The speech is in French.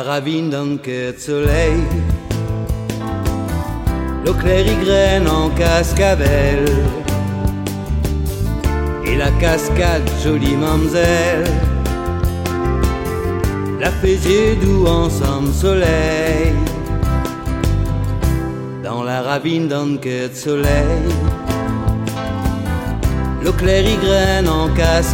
ravine d'un queue de soleil, l'eau claire y graine en cascabelle, et la cascade, jolie mamzelle, la fait yeux doux ensemble soleil, dans la ravine d'un queue de soleil, l'eau claire y graine en cascabelle.